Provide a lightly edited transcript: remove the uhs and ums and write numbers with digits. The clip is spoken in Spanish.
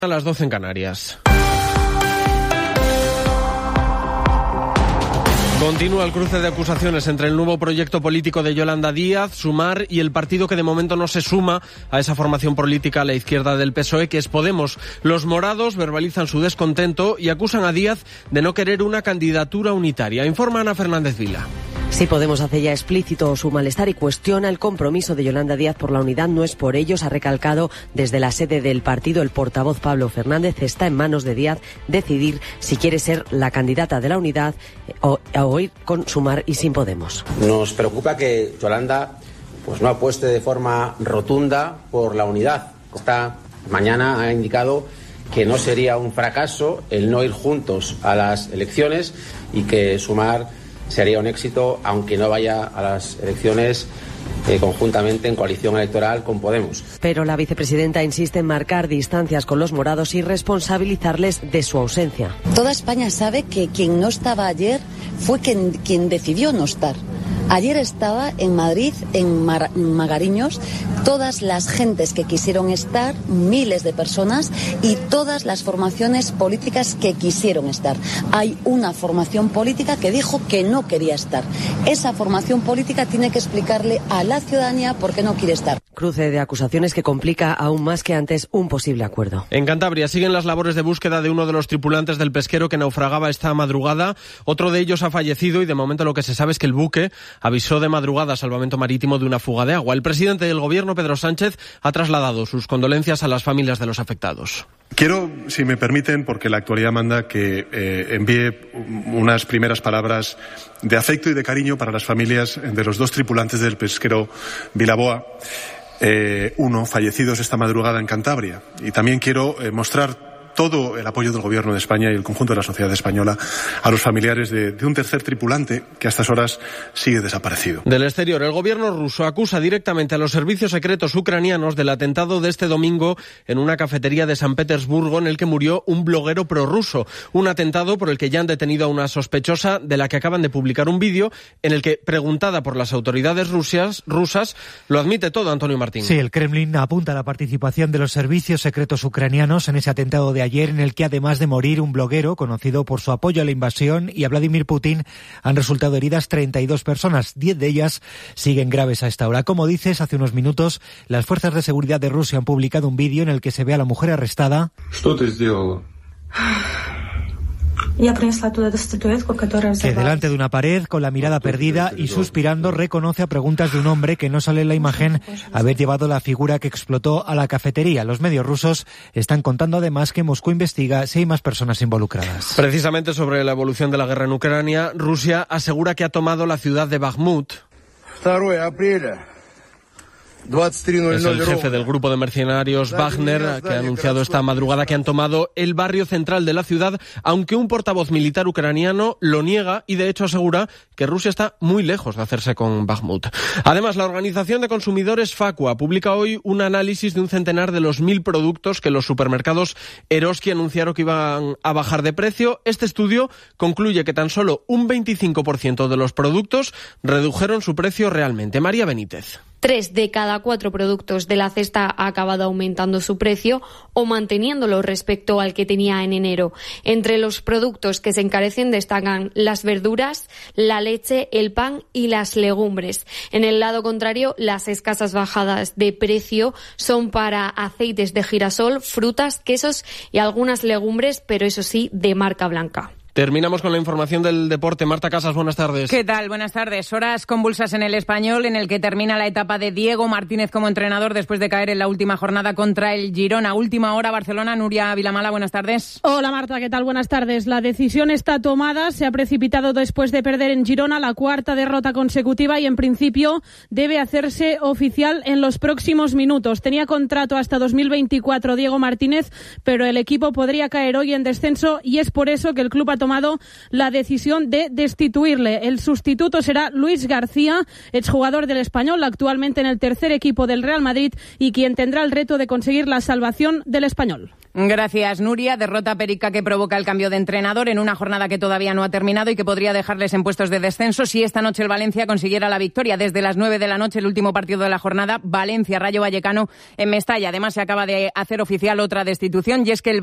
A las 12 en Canarias. Continúa el cruce de acusaciones entre el nuevo proyecto político de Yolanda Díaz, Sumar, y el partido que de momento no se suma a esa formación política a la izquierda del PSOE, que es Podemos. Los morados verbalizan su descontento y acusan a Díaz de no querer una candidatura unitaria. Informa Ana Fernández Vila. Sí, Podemos hace ya explícito su malestar y cuestiona el compromiso de Yolanda Díaz por la unidad. No es por ellos, ha recalcado desde la sede del partido el portavoz Pablo Fernández. Está en manos de Díaz decidir si quiere ser la candidata de la unidad o ir con Sumar y sin Podemos. Nos preocupa que Yolanda no apueste de forma rotunda por la unidad. Esta mañana ha indicado que no sería un fracaso el no ir juntos a las elecciones y que Sumar sería un éxito, aunque no vaya a las elecciones conjuntamente en coalición electoral con Podemos. Pero la vicepresidenta insiste en marcar distancias con los morados y responsabilizarles de su ausencia. Toda España sabe que quien no estaba ayer fue quien decidió no estar. Ayer estaba en Madrid, en Magariños, todas las gentes que quisieron estar, miles de personas, y todas las formaciones políticas que quisieron estar. Hay una formación política que dijo que no quería estar. Esa formación política tiene que explicarle a la ciudadanía por qué no quiere estar. Cruce de acusaciones que complica aún más que antes un posible acuerdo. En Cantabria siguen las labores de búsqueda de uno de los tripulantes del pesquero que naufragaba esta madrugada. Otro de ellos ha fallecido y de momento lo que se sabe es que el buque avisó de madrugada a Salvamento Marítimo de una fuga de agua. El presidente del Gobierno, Pedro Sánchez, ha trasladado sus condolencias a las familias de los afectados. Quiero, si me permiten, porque la actualidad manda, que envíe unas primeras palabras de afecto y de cariño para las familias de los dos tripulantes del pesquero Vilaboa, uno fallecidos esta madrugada en Cantabria. Y también quiero mostrar todo el apoyo del Gobierno de España y el conjunto de la sociedad española a los familiares de un tercer tripulante que a estas horas sigue desaparecido. Del exterior, el Gobierno ruso acusa directamente a los servicios secretos ucranianos del atentado de este domingo en una cafetería de San Petersburgo en el que murió un bloguero prorruso. Un atentado por el que ya han detenido a una sospechosa de la que acaban de publicar un vídeo en el que, preguntada por las autoridades rusas, lo admite todo, Antonio Martín. Sí, el Kremlin apunta a la participación de los servicios secretos ucranianos en ese atentado de ayer, en el que además de morir un bloguero conocido por su apoyo a la invasión y a Vladimir Putin, han resultado heridas 32 personas. 10 de ellas siguen graves a esta hora. Como dices, hace unos minutos las fuerzas de seguridad de Rusia han publicado un vídeo en el que se ve a la mujer arrestada. Que delante de una pared, con la mirada perdida y suspirando, reconoce a preguntas de un hombre que no sale en la imagen haber llevado la figura que explotó a la cafetería. Los medios rusos están contando además que Moscú investiga si hay más personas involucradas. Precisamente sobre la evolución de la guerra en Ucrania, Rusia asegura que ha tomado la ciudad de Bakhmut. 2 de abril. Es el jefe del grupo de mercenarios Wagner, que ha anunciado esta madrugada que han tomado el barrio central de la ciudad, aunque un portavoz militar ucraniano lo niega y de hecho asegura que Rusia está muy lejos de hacerse con Bakhmut. Además, la organización de consumidores Facua publica hoy un análisis de un centenar de los 1.000 productos que los supermercados Eroski anunciaron que iban a bajar de precio. Este estudio concluye que tan solo un 25% de los productos redujeron su precio realmente. María Benítez. 3 de cada 4 productos de la cesta ha acabado aumentando su precio o manteniéndolo respecto al que tenía en enero. Entre los productos que se encarecen destacan las verduras, la leche, el pan y las legumbres. En el lado contrario, las escasas bajadas de precio son para aceites de girasol, frutas, quesos y algunas legumbres, pero eso sí, de marca blanca. Terminamos con la información del deporte. Marta Casas, buenas tardes. ¿Qué tal? Buenas tardes. Horas convulsas en el Español, en el que termina la etapa de Diego Martínez como entrenador después de caer en la última jornada contra el Girona. Última hora, Barcelona. Nuria Vilamala, buenas tardes. Hola Marta, ¿qué tal? Buenas tardes. La decisión está tomada. Se ha precipitado después de perder en Girona la 4ª derrota consecutiva y en principio debe hacerse oficial en los próximos minutos. Tenía contrato hasta 2024 Diego Martínez, pero el equipo podría caer hoy en descenso y es por eso que el club ha tomado la decisión de destituirle. El sustituto será Luis García, exjugador del Español, actualmente en el tercer equipo del Real Madrid y quien tendrá el reto de conseguir la salvación del Español. Gracias, Nuria. Derrota Perica que provoca el cambio de entrenador en una jornada que todavía no ha terminado y que podría dejarles en puestos de descenso si esta noche el Valencia consiguiera la victoria. Desde las 9 de la noche, el último partido de la jornada, Valencia-Rayo Vallecano en Mestalla. Además, se acaba de hacer oficial otra destitución y es que el